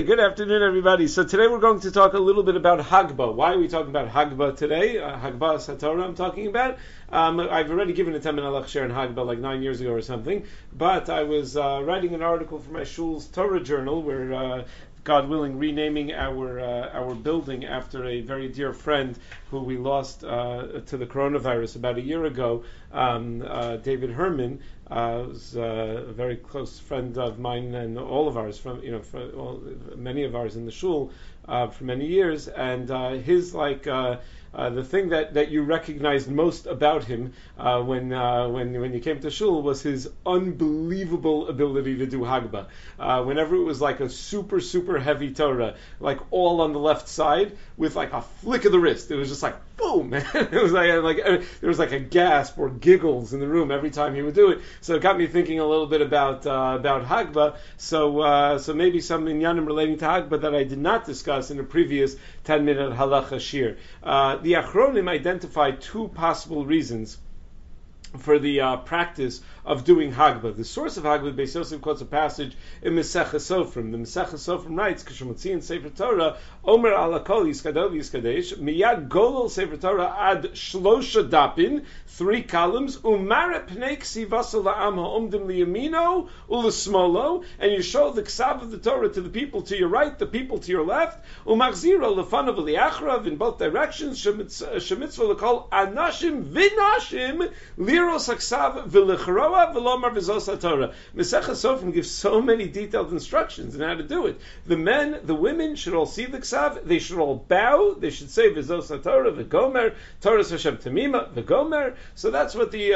Good afternoon, everybody. So today we're going to talk a little bit about Hagbah. Why are we talking about Hagbah today? Hagbah Satorah I'm talking about. I've already given a 10-minute lecture on Hagbah like 9 years ago or something, but I was writing an article for my shul's Torah journal where God willing, renaming our building after a very dear friend who we lost to the coronavirus about a year ago, David Herman. Was a very close friend of mine and all of ours many of ours in the shul for many years, and his the thing that you recognized most about him when you came to shul was his unbelievable ability to do Hagbah. Whenever it was like a super heavy Torah, like all on the left side, with like a flick of the wrist, it was just like boom. It was like there was like a gasp or giggles in the room every time he would do it. So it got me thinking a little bit about Hagbah. So maybe some inyanim relating to Hagbah that I did not discuss in a previous 10-minute halacha shir. The Achronim identified two possible reasons for the practice of doing Hagbah. The source of Hagbah, Beis Yosef quotes a passage in Maseches Sofrim. The Maseches Sofrim writes, "K'shemotzi in Sefer Torah, Omer ala kol yiskadol yiskadesh, miyad golol Sefer Torah ad shlosha dapin, 3 columns, umare pnei ksivasa la'am ha'omdim liyamino u'l'smolo, and you show the ksav of the Torah to the people to your right, the people to your left, umachziro lefanav v'liachrav in both directions, shemitzvah l'kol anashim v'nashim liros haksav v'lechroa v'lomar v'zos ha'torah." Maseches Sofrim gives so many detailed instructions on how to do it. The men, the women should all see the ksav, they should all bow, they should say v'zos ha'torah v'gomer, Torah Hashem tamima v'gomer. So that's what the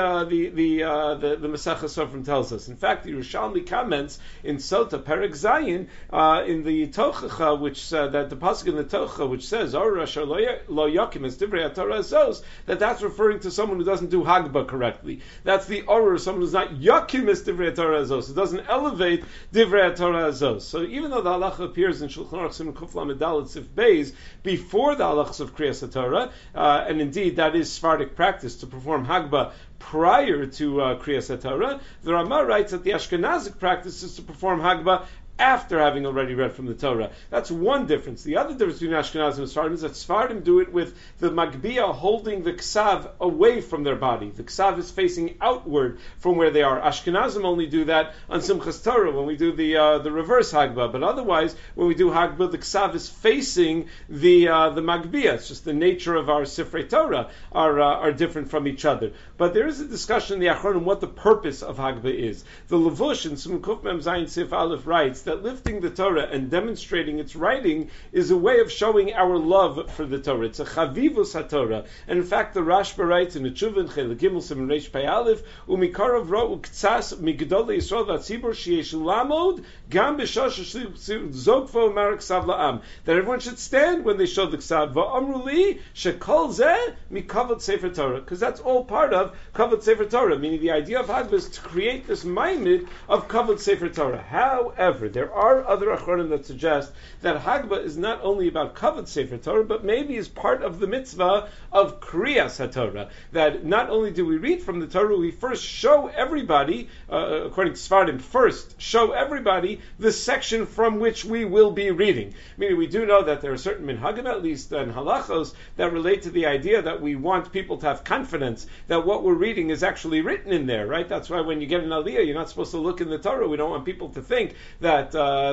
Maseches Sofrim tells us. In fact, the Yerushalmi comments in Sota Perek Zayin in the Tochacha, which that the pasuk in the Tochacha which says "Or Rasha lo yakim es divrei Torah zos," that's referring to someone who doesn't do Hagbah correctly. That's the Or, someone who's not yakim es divrei Torah zos. It doesn't elevate divrei Torah zos. So even though the halacha appears in Shulchan Aruch Siman Kuf Lamed Daled Sif Beis before the halachas of Kriyas HaTorah, and indeed that is Sephardic practice to perform Hagbah prior to Kriyas HaTorah, the Ramah writes that the Ashkenazic practice is to perform Hagbah after having already read from the Torah. That's one difference. The other difference between Ashkenazim and Sephardim is that Sephardim do it with the Magbiya holding the Ksav away from their body. The Ksav is facing outward from where they are. Ashkenazim only do that on Simchas Torah when we do the reverse Hagbah. But otherwise, when we do Hagbah, the Ksav is facing the Magbiya. It's just the nature of our Sifrei Torah are different from each other. But there is a discussion in the Achronim what the purpose of Hagbah is. The Levush in Siman Kuf Mem Zayin Sif Aleph writes that lifting the Torah and demonstrating its writing is a way of showing our love for the Torah. It's a chavivus haTorah. And in fact, the Rashba writes in the Tshuva in Chelik Gimel Siman Reish Pei Aleph, u'mikarav ro u'ktsas migdolei Yisrael v'atzibur sheyesh lamod gam b'shosh zogfo marak ksav la'am. That everyone should stand when they show the ksav. Va'amru li shekol zeh mikavod Sefer Torah. Because that's all part of kavod Sefer Torah. Meaning the idea of Hagbah is to create this ma'amid of kavod Sefer Torah. However, there are other achronim that suggest that Hagbah is not only about kavod Sefer Torah, but maybe is part of the mitzvah of Kriyas HaTorah. That not only do we read from the Torah, we first show everybody, according to Sephardim, first show everybody the section from which we will be reading. Meaning we do know that there are certain minhagim, at least, and halachos, that relate to the idea that we want people to have confidence that what we're reading is actually written in there, right? That's why when you get an aliyah, you're not supposed to look in the Torah. We don't want people to think that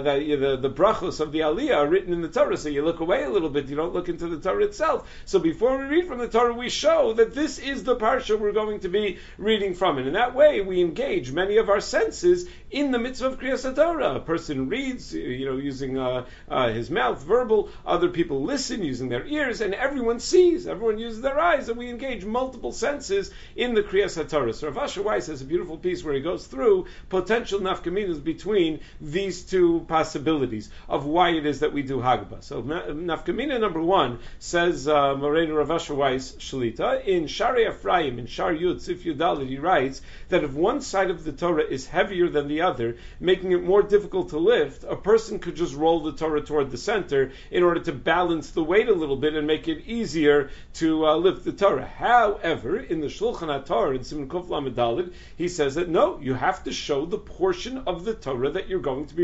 the brachos of the aliyah are written in the Torah, so you look away a little bit, you don't look into the Torah itself. So before we read from the Torah, we show that this is the parsha we're going to be reading from. And in that way, we engage many of our senses in the mitzvah of Kriyas HaTorah. A person reads, using his mouth, verbal, other people listen, using their ears, and everyone sees, everyone uses their eyes, and we engage multiple senses in the Kriyas HaTorah. So Rav Asher Weiss has a beautiful piece where he goes through potential nafkaminas between these two possibilities of why it is that we do Hagbah. So nafkamina number one, says Moreinu Rav Asher Weiss Shalita, in Shari Ephraim, in Shar Yud, Sif Yudalid, he writes that if one side of the Torah is heavier than the other, making it more difficult to lift, a person could just roll the Torah toward the center in order to balance the weight a little bit and make it easier to lift the Torah. However, in the Shulchan HaTorah, in Siman Kuf Lamed Daled, he says that no, you have to show the portion of the Torah that you're going to be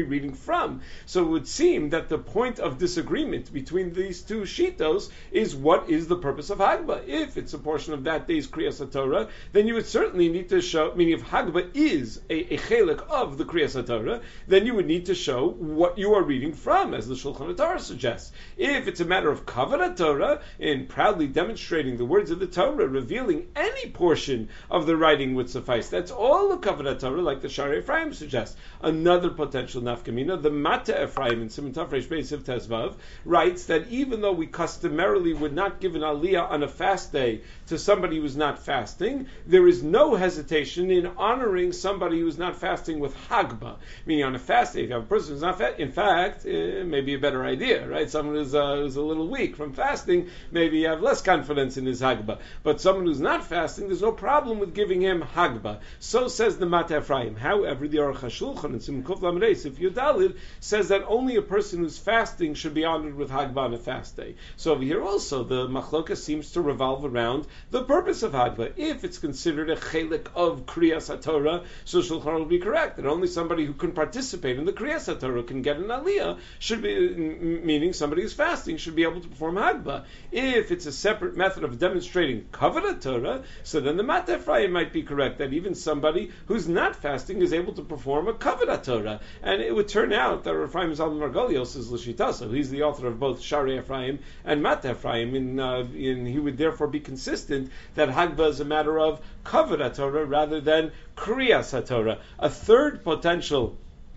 reading from. So it would seem that the point of disagreement between these two shitos is what is the purpose of Hagbah. If it's a portion of that day's Kriyas HaTorah, then you would certainly need to show, meaning if Hagbah is a chelik of the Kriyas HaTorah, then you would need to show what you are reading from, as the Shulchan Torah suggests. If it's a matter of Kavod Torah, in proudly demonstrating the words of the Torah, revealing any portion of the writing would suffice. That's all the Kavod Torah, like the Shari Ephraim suggests. Another potential nafkamina, the Mata Ephraim in Siman Tafresh Beis Siv Tezvav, writes that even though we customarily would not give an aliyah on a fast day to somebody who's not fasting, there is no hesitation in honoring somebody who's not fasting with Hagbah. Meaning on a fast day, if you have a person who's not fasting, in fact, maybe a better idea, right? Someone who's a little weak from fasting, maybe you have less confidence in his Hagbah. But someone who's not fasting, there's no problem with giving him Hagbah. So says the Mata Ephraim. However, the Aruch HaShulchan in Siman Kuf Lamed Reis, if Yudalid, says that only a person who's fasting should be honored with Hagbah on a fast day. So over here also, the Machloka seems to revolve around the purpose of Hagbah. If it's considered a chelik of Kriyas HaTorah, so Shulchan Aruch will be correct that only somebody who can participate in the Kriyas HaTorah can get an aliyah, should be, meaning somebody who's fasting should be able to perform Hagbah. If it's a separate method of demonstrating Kavod Torah, so then the Mata Ephraim might be correct that even somebody who's not fasting is able to perform a Kavod Torah. And it would turn out that Rav Chaim Zalman Margolios is L'shita, so he's the author of both Shari Ephraim and Mata Ephraim, and he would therefore be consistent that Hagbah is a matter of Kavod Torah rather than Kriyas HaTorah. A third potential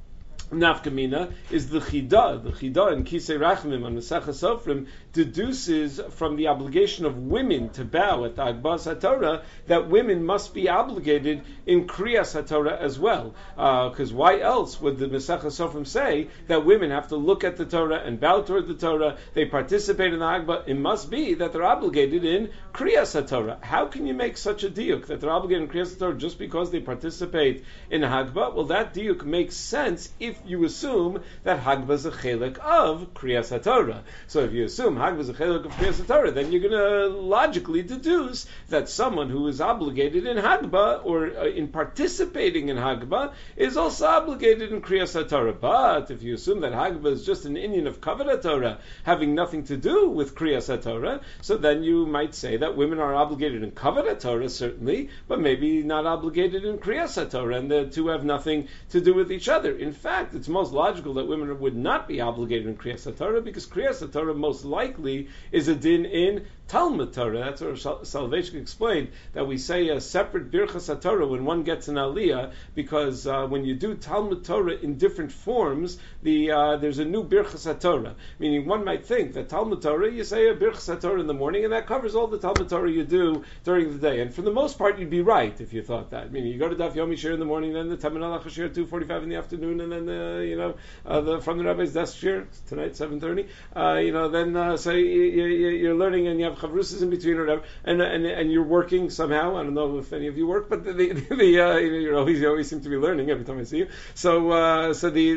nafkamina is the Chida. The Chida in Kisei Rachmim on Masechah Sofrim deduces from the obligation of women to bow at the Hagbas HaTorah that women must be obligated in Kriyas HaTorah as well. Because why else would the Masechah Sofrim say that women have to look at the Torah and bow toward the Torah, they participate in the Hagbah? It must be that they're obligated in Kriyas HaTorah. How can you make such a diuk that they're obligated in Kriyas HaTorah just because they participate in Hagbah? Well, that diuk makes sense if you assume that Hagbah is a chelik of Kriyas HaTorah. So if you assume Hagbah is a chelik of Kriyas HaTorah, then you're going to logically deduce that someone who is obligated in Hagbah or in participating in Hagbah is also obligated in Kriyas HaTorah. But if you assume that Hagbah is just an inyan of Kavod Torah having nothing to do with Kriyas HaTorah, so then you might say that women are obligated in Kavod Torah certainly, but maybe not obligated in Kriyas HaTorah, and the two have nothing to do with each other. In fact, it's most logical that women would not be obligated in Kriyas HaTorah because Kriyas HaTorah most likely is a din in Talmud Torah. That's what Soloveitchik explained, that we say a separate Birchas HaTorah when one gets an Aliyah, because when you do Talmud Torah in different forms, there's a new Birchas HaTorah. Meaning one might think that Talmud Torah, you say a Birchas HaTorah in the morning, and that covers all the Talmud Torah you do during the day. And for the most part, you'd be right if you thought that. Meaning you go to Daf Yomi Shir in the morning, then the Tamin Halacha Shir 2:45 in the afternoon, and then from the Rabbi's desk Shir tonight 7:30. Then so you're learning and you have chavrusas in between or whatever, and you're working somehow. I don't know if any of you work, but you always seem to be learning every time I see you. So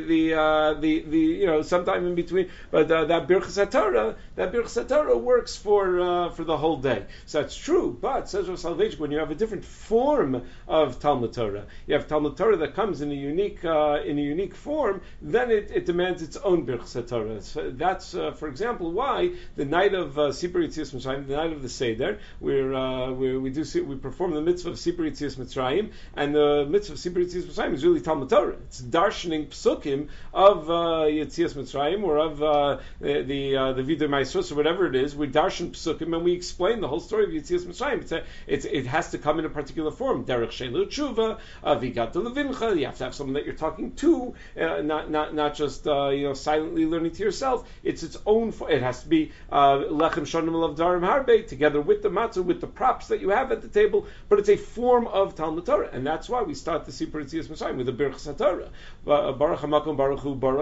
sometime in between, but that Birchas HaTorah works for the whole day. So that's true. But says Rav Soloveitchik, when you have a different form of Talmud Torah, you have Talmud Torah that comes in a unique form, then it demands its own Birchas HaTorah. So that's for example why the night of Sipur Yetzias Mitzrayim, the night of the Seder, we perform the mitzvah of Sipur Yetzias Mitzrayim, and the mitzvah of Sipur Yetzias Mitzrayim is really Talmud Torah. It's darshaning psukim of Yetzias Mitzrayim or of the Vidui Ma'asos or whatever it is. We darshan psukim and we explain the whole story of Yetzias Mitzrayim. It has to come in a particular form. Derech Shelu Tshuva, Vigat Levincha. You have to have someone that you're talking to, not just silently learning to yourself. It's its own. It has to be lechem shonim alav darim harbe, together with the matzah, with the props that you have at the table. But it's a form of Talmud Torah, and that's why we start the Sipur Yetzias Mitzrayim with the Birchas HaTorah. Baruch Hamakom Baruch Hu Baruch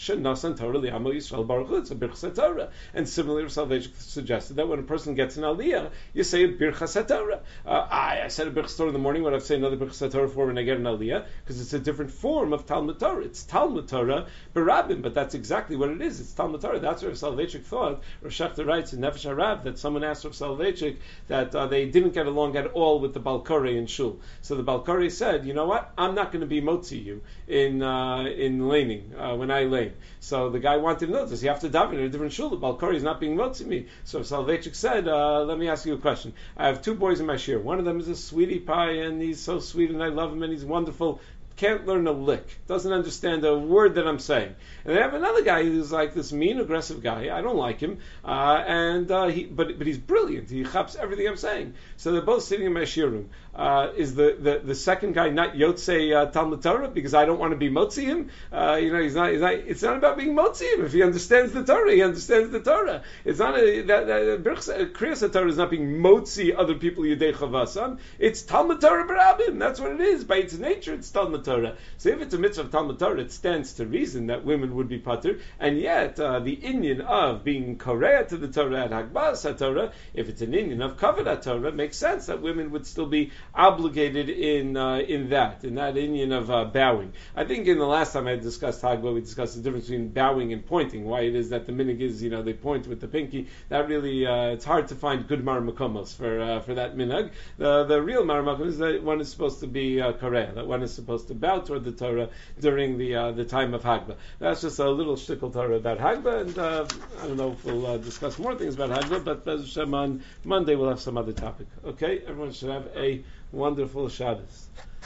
shenasan Torah li'amo Yisrael baruch hu. It's a birchas Torah. And similarly, Rav Soloveitchik suggested that when a person gets an aliyah, you say a birchas Torah. I said a birchas Torah in the morning. What I've said another birchas Torah for when I get an aliyah, because it's a different form of Talmud Torah. It's Talmud Torah berabim, but that's exactly what it is. It's Talmud Torah. That's what Rav Soloveitchik thought. Rav Shechter writes in Nefesh HaRav that someone asked Rav Soloveitchik that they didn't get along at all with the Balkari in Shul. So the Balkari said, you know what? I'm not going to be motzi you in laning when I lane. So the guy wanted to know, does he have to daven in a different shul? The Balkari is not being motzi me. So Soloveitchik said, let me ask you a question. I have two boys in my shir. One of them is a sweetie pie, and he's so sweet, and I love him, and he's wonderful. Can't learn a lick, doesn't understand a word that I'm saying. And I have another guy who's like this mean, aggressive guy. I don't like him, but he's brilliant. He chaps everything I'm saying. So they're both sitting in my shir room. Is the second guy not yotzei Talmud Torah because I don't want to be motzi him? He's not. It's not about being motzi him. If he understands the Torah, he understands the Torah. It's not Kriyas Torah is not being motzi other people yedei chavasam. It's Talmud Torah barabim. That's what it is. By its nature, it's Talmud Torah. So if it's a mitzvah of Talmud Torah, it stands to reason that women would be patur. And yet, the inyan of being korea to the Torah at Hagbas HaTorah, if it's an inyan of kavod HaTorah, makes sense that women would still be obligated in that inyan of bowing. I think in the last time I discussed Hagbah, we discussed the difference between bowing and pointing. Why it is that the minig is, they point with the pinky. That really, it's hard to find good marmakomos for that minhag. The real marmakom is that one is supposed to be korea, that one is supposed to bow toward the Torah during the time of Hagbah. That's just a little shtickle Torah about Hagbah, and I don't know if we'll discuss more things about Hagbah, but Bez Hashem on Monday we'll have some other topic. Okay? Everyone should have a wonderful Shabbos.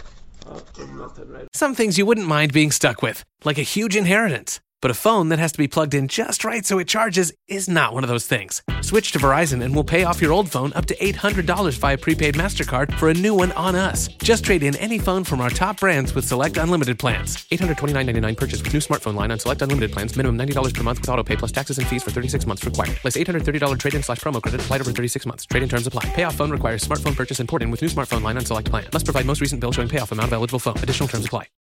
Some things you wouldn't mind being stuck with, like a huge inheritance. But a phone that has to be plugged in just right so it charges is not one of those things. Switch to Verizon and we'll pay off your old phone up to $800 via prepaid MasterCard for a new one on us. Just trade in any phone from our top brands with select unlimited plans. $829.99 purchase with new smartphone line on select unlimited plans. Minimum $90 per month with auto pay plus taxes and fees for 36 months required. Less $830 trade-in/promo credit applied over 36 months. Trade-in terms apply. Payoff phone requires smartphone purchase and port in with new smartphone line on select plan. Must provide most recent bill showing payoff amount of eligible phone. Additional terms apply.